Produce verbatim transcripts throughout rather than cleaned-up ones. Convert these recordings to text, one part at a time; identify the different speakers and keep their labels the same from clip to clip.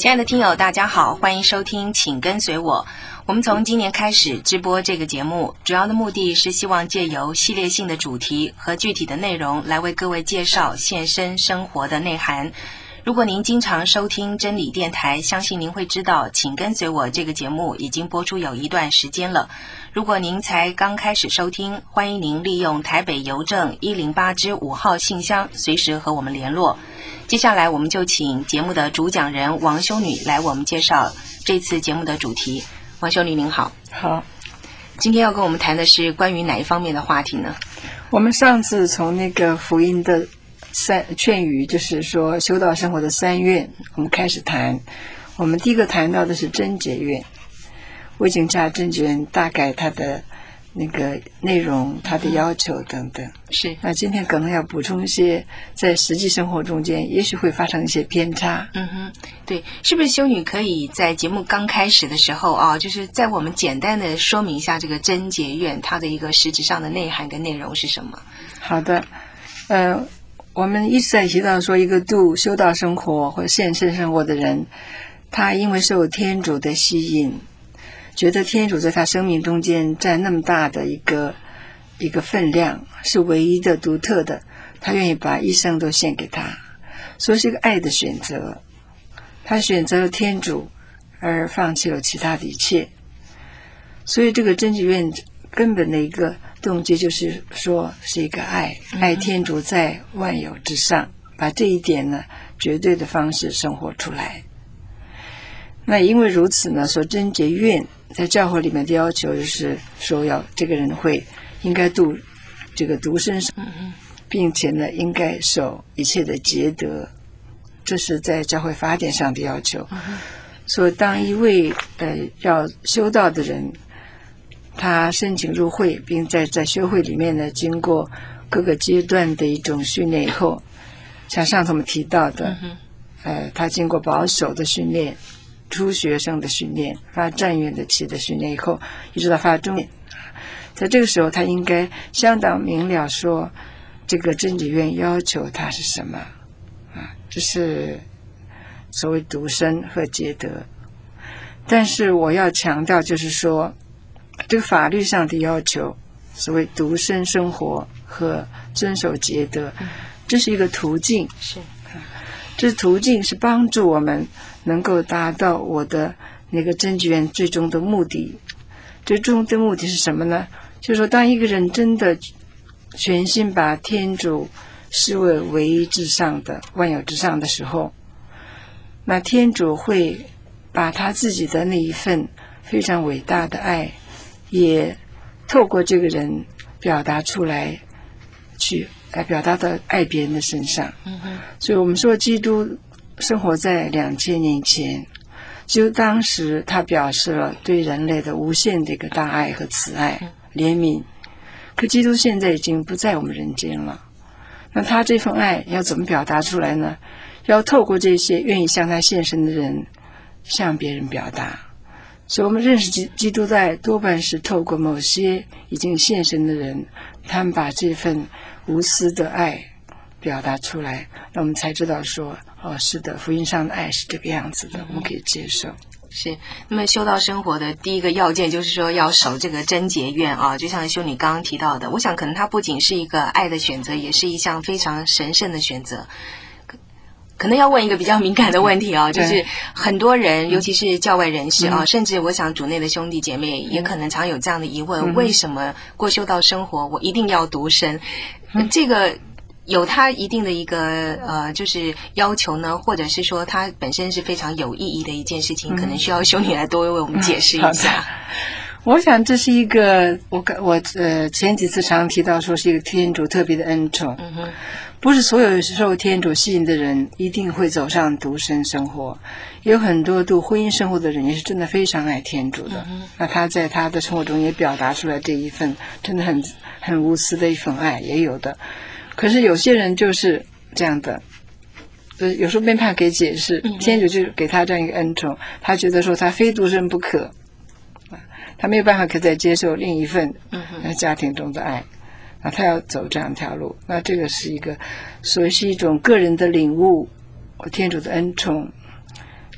Speaker 1: 亲爱的听友大家好，欢迎收听请跟随我。我们从今年开始直播这个节目，主要的目的是希望借由系列性的主题和具体的内容来为各位介绍现身生活的内涵。如果您经常收听真理电台，相信您会知道请跟随我这个节目已经播出有一段时间了。如果您才刚开始收听，欢迎您利用台北邮政一零八之五号信箱随时和我们联络。接下来我们就请节目的主讲人王修女来我们介绍这次节目的主题。王修女您好。
Speaker 2: 好，
Speaker 1: 今天要跟我们谈的是关于哪一方面的话题呢？
Speaker 2: 我们上次从那个福音的三劝语，就是说修道生活的三愿，我们开始谈。我们第一个谈到的是贞洁愿，未经查贞洁愿大概它的那个内容、它的要求等等。
Speaker 1: 是。
Speaker 2: 那今天可能要补充一些在实际生活中间也许会发生一些偏差。
Speaker 1: 嗯哼，对，是不是修女可以在节目刚开始的时候啊，就是在我们简单的说明一下这个贞洁愿它的一个实质上的内涵跟内容是什么？
Speaker 2: 好的，呃。我们一直在提到说，一个度修道生活或献身生活的人，他因为受天主的吸引，觉得天主在他生命中间占那么大的一个一个分量，是唯一的、独特的，他愿意把一生都献给他，所以是一个爱的选择。他选择了天主，而放弃了其他的一切。所以这个贞洁愿根本的一个动机就是说是一个爱，爱天主在万有之上，把这一点呢绝对的方式生活出来。那因为如此呢，说贞洁愿在教会里面的要求就是说，要这个人会应该度这个独身，并且呢应该守一切的节德，这是在教会法典上的要求。所以当一位呃要修道的人，他申请入会，并在在修会里面呢，经过各个阶段的一种训练以后，像上次我们提到的，嗯、呃，他经过保守的训练、初学生的训练、发站院的期的训练以后，一直到发中院，在这个时候，他应该相当明了说，这个贞洁愿要求他是什么啊？这是所谓独身和节德。但是我要强调，就是说，这个法律上的要求，所谓独身生活和遵守节德，这是一个途径。
Speaker 1: 是，
Speaker 2: 这途径是帮助我们能够达到我的那个贞洁愿最终的目的。最终的目的是什么呢？就是说，当一个人真的全心把天主视为唯一至上的、万有之上的时候，那天主会把他自己的那一份非常伟大的爱，也透过这个人表达出来，去来表达到爱别人的身上。嗯哼。所以我们说，基督生活在两千年前，就当时他表示了对人类的无限的一个大爱和慈爱、怜悯。可基督现在已经不在我们人间了，那他这份爱要怎么表达出来呢？要透过这些愿意向他献身的人，向别人表达。所以我们认识基基督的爱，多半是透过某些已经献身的人，他们把这份无私的爱表达出来，那我们才知道说，哦，是的，福音上的爱是这个样子的，我们可以接受。
Speaker 1: 是，那么修道生活的第一个要件就是说要守这个贞洁愿啊，就像修女刚刚提到的，我想可能它不仅是一个爱的选择，也是一项非常神圣的选择。可能要问一个比较敏感的问题啊，就是很多人，尤其是教外人士啊，甚至我想主内的兄弟姐妹也可能常有这样的疑问：为什么过修道生活我一定要独身？这个有它一定的一个呃，就是要求呢，或者是说它本身是非常有意义的一件事情，可能需要修女来多为我们解释一下。
Speaker 2: 我想这是一个，我我呃前几次常提到说是一个天主特别的恩宠。嗯哼。不是所有受天主吸引的人一定会走上独身生活，有很多度婚姻生活的人也是真的非常爱天主的。嗯、那他在他的生活中也表达出来这一份真的很很无私的一份爱，也有的。可是有些人就是这样的，就是有时候没办法给解释，嗯、天主就给他这样一个恩宠，他觉得说他非独身不可，他没有办法可再接受另一份家庭中的爱。啊，他要走这样一条路，那这个是一个，所以是一种个人的领悟，天主的恩宠，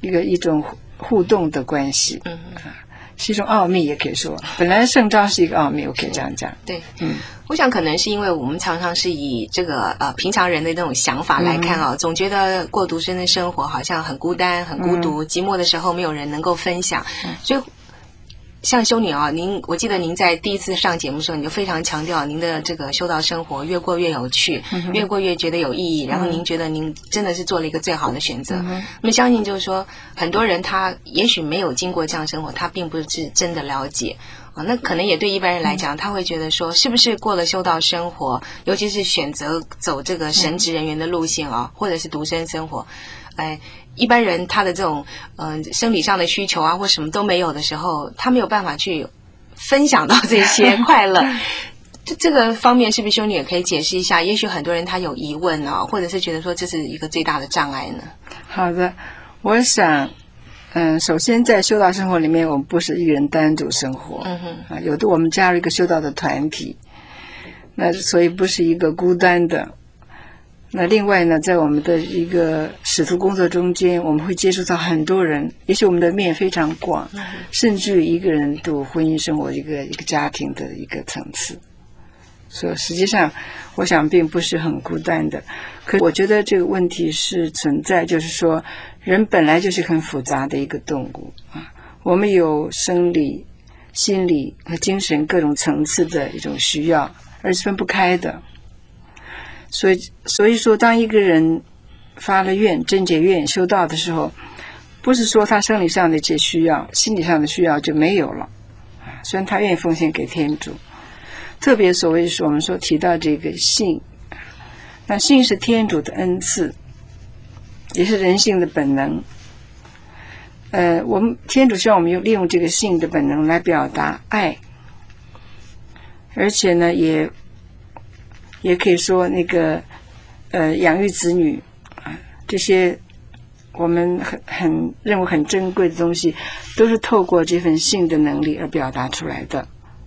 Speaker 2: 一个一种互动的关系，嗯，是一种奥秘，也可以说，本来圣召是一个奥秘，我可以这样讲。
Speaker 1: 对，嗯，我想可能是因为我们常常是以这个呃平常人的那种想法来看啊，嗯、总觉得过独身的生活好像很孤单、很孤独，嗯、寂寞的时候没有人能够分享，嗯、所以。像修女啊，您我记得您在第一次上节目的时候，你就非常强调您的这个修道生活越过越有趣，嗯、越过越觉得有意义。然后您觉得您真的是做了一个最好的选择。嗯、那么相信就是说，很多人他也许没有经过这样生活，他并不是真的了解啊。那可能也对一般人来讲，他会觉得说，是不是过了修道生活，尤其是选择走这个神职人员的路线啊，或者是独身生活，哎。一般人他的这种嗯、呃、生理上的需求啊或什么都没有的时候，他没有办法去分享到这些快乐。这这个方面是不是修女也可以解释一下？也许很多人他有疑问啊，或者是觉得说这是一个最大的障碍呢？
Speaker 2: 好的，我想，嗯，首先在修道生活里面，我们不是一个人单独生活，嗯哼，啊，有的我们加入一个修道的团体，那所以不是一个孤单的。那另外呢，在我们的一个使徒工作中间，我们会接触到很多人，也许我们的面非常广，嗯、甚至于一个人度婚姻生活一个一个家庭的一个层次。所以实际上，我想并不是很孤单的。可我觉得这个问题是存在，就是说，人本来就是很复杂的一个动物啊，我们有生理、心理和精神各种层次的一种需要，而是分不开的。所以，所以说，当一个人发了愿、真结愿、修道的时候，不是说他生理上的一些需要、心理上的需要就没有了。虽然他愿意奉献给天主，特别所谓是我们说提到这个信，那信是天主的恩赐，也是人性的本能。呃，我们天主希望我们用利用这个信的本能来表达爱，而且呢，也。也可以说那个呃养育子女啊，这些我们很很认为很珍贵的东西，都是透过这份性的能力而表达出来的。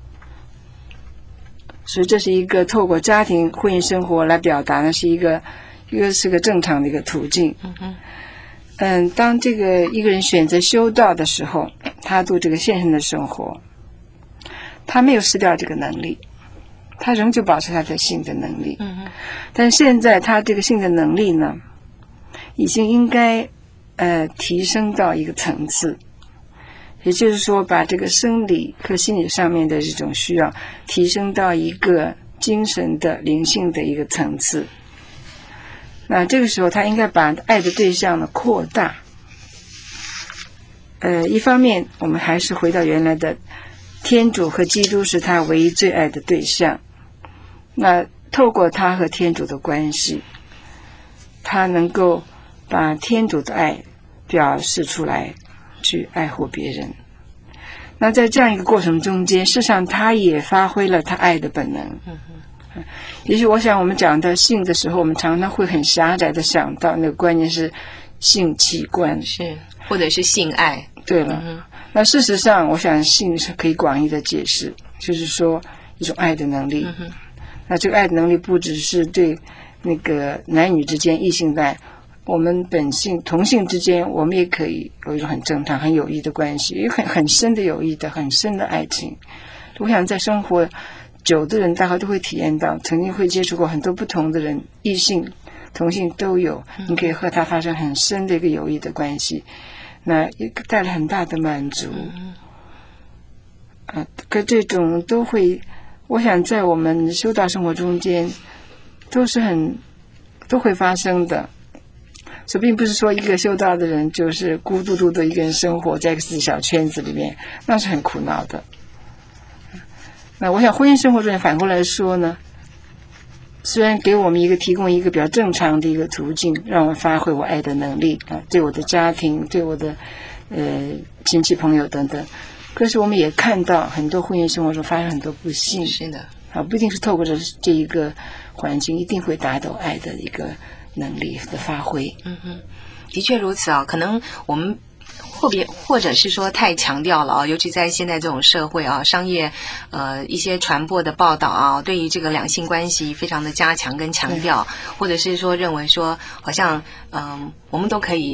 Speaker 2: 所以这是一个透过家庭婚姻生活来表达的，是一个一个是个正常的一个途径。嗯嗯，当这个一个人选择修道的时候，他度这个献身的生活，他没有失掉这个能力。他仍旧保持他的性的能力，嗯，但现在他这个性的能力呢，已经应该呃提升到一个层次，也就是说，把这个生理和心理上面的这种需要提升到一个精神的灵性的一个层次。那这个时候，他应该把爱的对象呢扩大。呃，一方面，我们还是回到原来的。天主和基督是他唯一最爱的对象，那透过他和天主的关系，他能够把天主的爱表示出来，去爱护别人。那在这样一个过程中间，事实上他也发挥了他爱的本能。嗯、也许我想我们讲到性的时候，我们常常会很狭窄的想到那个观念是性器官，
Speaker 1: 是或者是性爱。
Speaker 2: 对了。嗯，那事实上，我想性是可以广义的解释，就是说一种爱的能力。嗯、那这个爱的能力不只是对那个男女之间异性的爱，我们本性同性之间，我们也可以有一种很正常、很有益的关系，有很很深的友谊的、很深的爱情。我想在生活久的人，大概都会体验到，曾经会接触过很多不同的人，异性、同性都有，你可以和他发生很深的一个友谊的关系。那也带来很大的满足，啊，可这种都会，我想在我们修道生活中间，都是很都会发生的。所以并不是说一个修道的人就是孤独独的一个人生活在一个自己小圈子里面，那是很苦恼的。那我想婚姻生活中反过来说呢，虽然给我们一个提供一个比较正常的一个途径，让我发挥我爱的能力啊，对我的家庭，对我的呃亲戚朋友等等，可是我们也看到很多婚姻生活中发生很多不幸。
Speaker 1: 是的，
Speaker 2: 啊，不一定是透过这这一个环境，一定会达到爱的一个能力的发挥。
Speaker 1: 嗯哼，的确如此啊，可能我们。或别或者是说太强调了啊，尤其在现在这种社会啊，商业呃一些传播的报道啊，对于这个两性关系非常的加强跟强调，或者是说认为说好像嗯、呃、我们都可以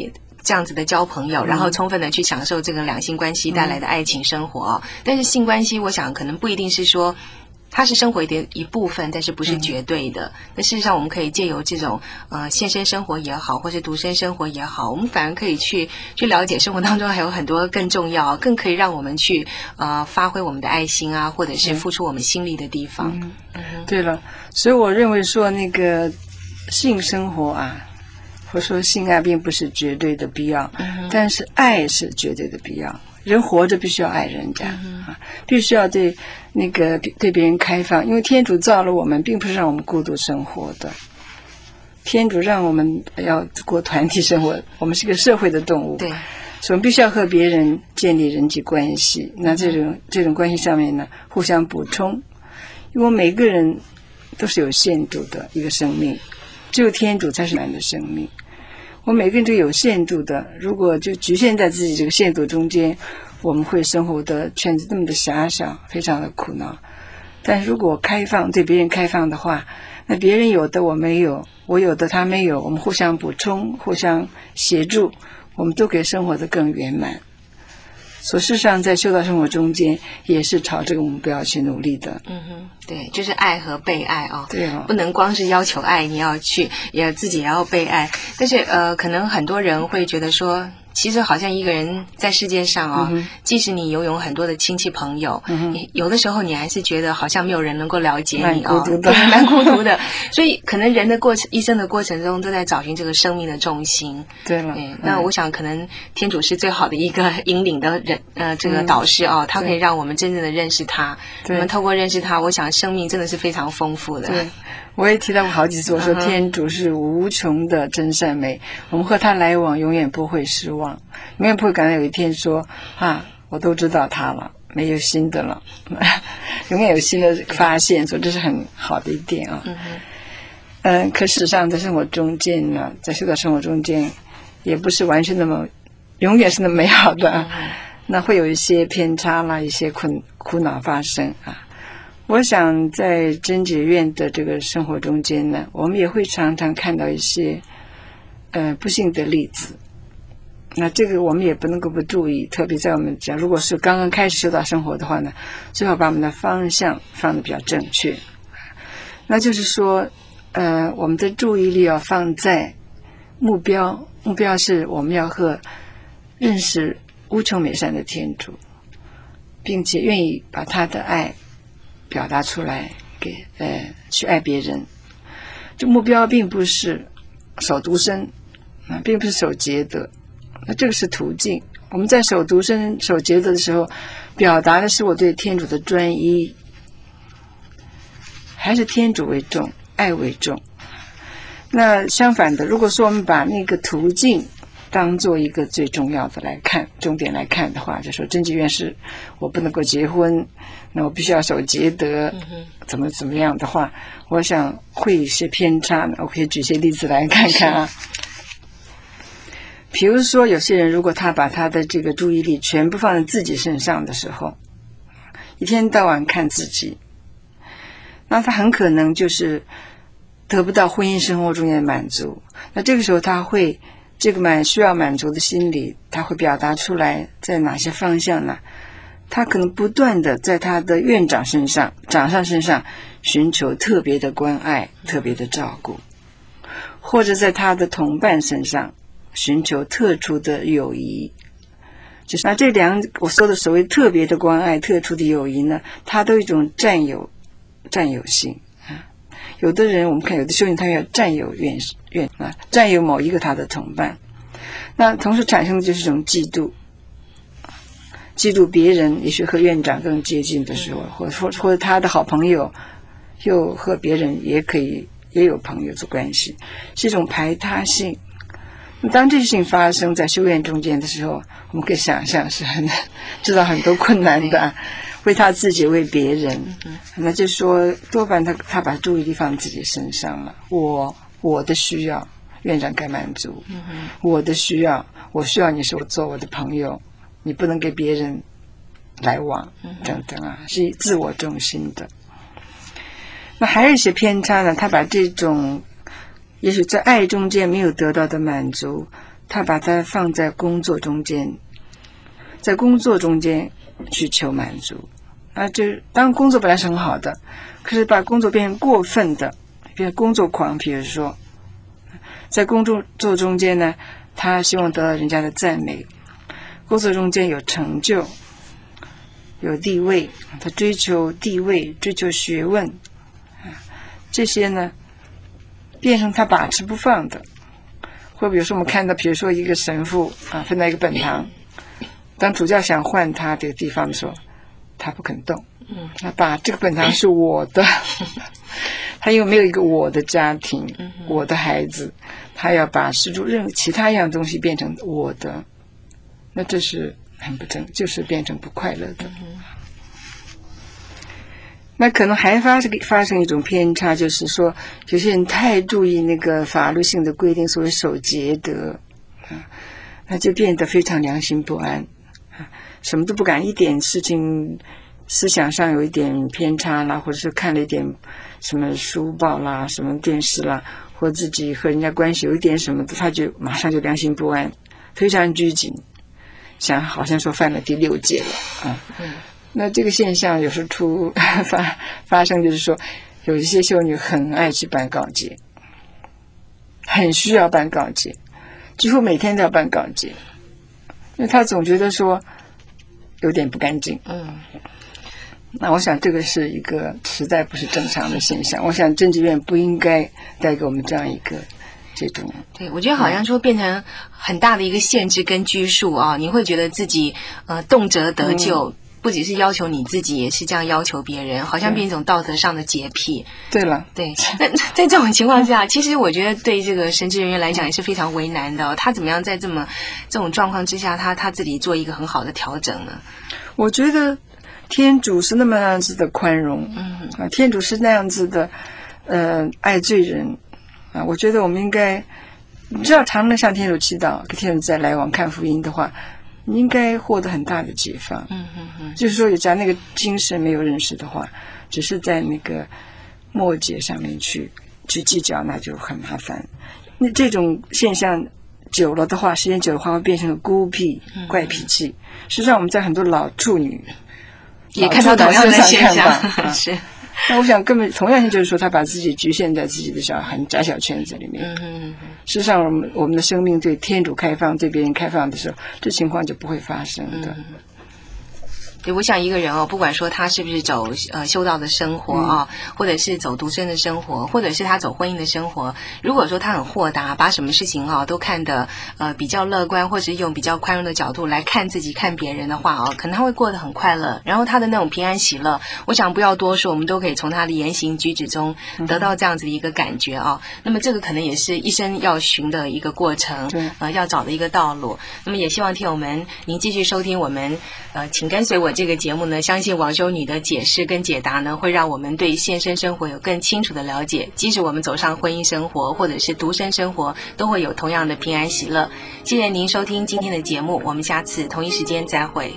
Speaker 1: 这样子的交朋友，然后充分的去享受这个两性关系带来的爱情生活哦。但是性关系，我想可能不一定是说它是生活的一部分，但是不是绝对的。嗯、那事实上，我们可以借由这种呃现身生活也好，或是独身生活也好，我们反而可以去去了解生活当中还有很多更重要、更可以让我们去呃发挥我们的爱心啊，或者是付出我们心力的地方。
Speaker 2: 嗯嗯、对了，所以我认为说那个性生活啊，或者说性爱并不是绝对的必要，嗯、但是爱是绝对的必要。人活着必须要爱人家、嗯、啊，必须要对那个对别人开放，因为天主造了我们，并不是让我们孤独生活的。天主让我们要过团体生活，我们是个社会的动物，对，所以我们必须要和别人建立人际关系。那这种、嗯、这种关系上面呢，互相补充，因为每个人都是有限度的一个生命，只有天主才是满的生命。我每个人都有限度的，如果就局限在自己这个限度中间，我们会生活的圈子这么的狭小，非常的苦恼。但是如果开放，对别人开放的话，那别人有的我没有，我有的他没有，我们互相补充，互相协助，我们都可以生活得更圆满。所事实上在修道生活中间也是朝这个目标去努力的。
Speaker 1: 嗯哼，对，就是爱和被爱哦。
Speaker 2: 对哦，
Speaker 1: 不能光是要求爱，你要去也自己也要被爱。但是呃，可能很多人会觉得说，其实好像一个人在世界上啊、哦嗯，即使你拥有很多的亲戚朋友、嗯，有的时候你还是觉得好像没有人能够了解你啊、哦，
Speaker 2: 对，
Speaker 1: 蛮孤独的。所以可能人的过程一生的过程中都在找寻这个生命的重心。
Speaker 2: 对了，
Speaker 1: 对，那我想可能天主是最好的一个引领的人，呃，这个导师哦，他可以让我们真正的认识他。我们透过认识他，我想生命真的是非常丰富的。
Speaker 2: 对，我也提到过好几次，我说天主是无穷的真善美，我们和他来往永远不会失望。永远不会感到有一天说啊，我都知道他了，没有新的了，永远有新的发现，所以这是很好的一点啊。嗯嗯，可事实上在生活中间呢，在修道生活中间，也不是完全那么，永远是那么美好的、啊嗯，那会有一些偏差啦，一些困苦恼发生啊。我想在真解院的这个生活中间呢，我们也会常常看到一些呃不幸的例子。那这个我们也不能够不注意，特别在我们讲，如果是刚刚开始修道生活的话呢，最好把我们的方向放得比较正确。那就是说，呃，我们的注意力要放在目标，目标是我们要和认识无穷美善的天主，并且愿意把他的爱表达出来，给呃去爱别人。这目标并不是守独身啊，并不是守节德。那这个是途径，我们在守独身守节德的时候，表达的是我对天主的专一，还是天主为重，爱为重。那相反的，如果说我们把那个途径当做一个最重要的来看，重点来看的话，就说真解院是我不能够结婚，那我必须要守节德，怎么怎么样的话，我想会有些偏差。我可以举些例子来看看啊。比如说有些人如果他把他的这个注意力全部放在自己身上的时候，一天到晚看自己，那他很可能就是得不到婚姻生活中的满足。那这个时候他会这个满需要满足的心理，他会表达出来在哪些方向呢？他可能不断的在他的院长身上长上身上寻求特别的关爱，特别的照顾，或者在他的同伴身上寻求特殊的友谊。就是那这两我说的所谓特别的关爱，特殊的友谊呢，它都有一种占有占有性啊。有的人我们看有的修行他要占有愿愿啊，占有某一个他的同伴，那同时产生的就是一种嫉妒，嫉妒别人也许和院长更接近的时候，或或或者他的好朋友又和别人也可以也有朋友的关系，是一种排他性。当这些事情发生在修院中间的时候，我们可以想象是很知道很多困难的，为他自己为别人，那就是说多半他他把注意力放自己身上了。我我的需要院长该满足，我的需要我需要你是我做我的朋友，你不能给别人来往等等啊，是自我中心的。那还有一些偏差呢，他把这种也许在爱中间没有得到的满足， 他把它放在工作中间，在工作中间去求满足啊。就当工作本来是很好的，可是把工作变成过分的，变成工作狂。比如说在工作做中间呢，他希望得到人家的赞美，工作中间有成就有地位，他追求地位追求学问，这些呢变成他把持不放的。或比如说我们看到比如说一个神父啊，分到一个本堂，当主教想换他这个地方的时候，他不肯动，他把这个本堂是我的，他又没有一个我的家庭，我的孩子，他要把施主任何其他一样东西变成我的，那这是很不正，就是变成不快乐的。那可能还发生发生一种偏差，就是说有些人太注意那个法律性的规定，所谓守节德啊，那就变得非常良心不安啊，什么都不敢，一点事情思想上有一点偏差啦，或者是看了一点什么书报啦，什么电视啦，或自己和人家关系有一点什么，他就马上就良心不安，非常拘谨，想好像说犯了第六戒了啊。嗯，那这个现象有时出发发生，就是说有一些修女很爱去办告诫，很需要办告诫，几乎每天都要办告诫，因为她总觉得说有点不干净。嗯，那我想这个是一个实在不是正常的现象，我想政治院不应该带给我们这样一个这种。
Speaker 1: 对，我觉得好像说变成很大的一个限制跟拘束啊，你会觉得自己呃动辄得咎。嗯，不只是要求你自己，也是这样要求别人，好像变成一种道德上的洁癖。
Speaker 2: 对了，
Speaker 1: 对。那在这种情况下，其实我觉得对这个神职人员来讲也是非常为难的，哦。他怎么样在这么这种状况之下，他他自己做一个很好的调整呢？
Speaker 2: 我觉得天主是那么样子的宽容，嗯啊，天主是那样子的，呃，爱罪人啊。我觉得我们应该，你知道，常常向天主祈祷，跟天主在来往看福音的话，你应该获得很大的解放。嗯嗯嗯，就是说，假如那个精神没有认识的话，只是在那个末节上面去去计较，那就很麻烦。那这种现象久了的话，时间久的话，会变成个孤僻、怪脾气。实际上，我们在很多老处女
Speaker 1: 也看到同样的现象。
Speaker 2: 啊、是。那我想根本同样性就是说，他把自己局限在自己的小很窄小圈子里面。嗯嗯嗯。事实上，我们我们的生命对天主开放、对别人开放的时候，这情况就不会发生的。嗯，
Speaker 1: 对，我想一个人哦，不管说他是不是走呃修道的生活啊，嗯，或者是走独身的生活，或者是他走婚姻的生活，如果说他很豁达，把什么事情啊都看得呃比较乐观，或者是用比较宽容的角度来看自己、看别人的话啊，可能他会过得很快乐。然后他的那种平安喜乐，我想不要多说，我们都可以从他的言行举止中得到这样子的一个感觉啊。嗯，那么这个可能也是一生要寻的一个过程，呃，要找的一个道路。那么也希望听友们您继续收听我们呃，请跟随我这个节目呢，相信王修女的解释跟解答呢，会让我们对现身生活有更清楚的了解。即使我们走上婚姻生活或者是独身生活，都会有同样的平安喜乐。谢谢您收听今天的节目，我们下次同一时间再会。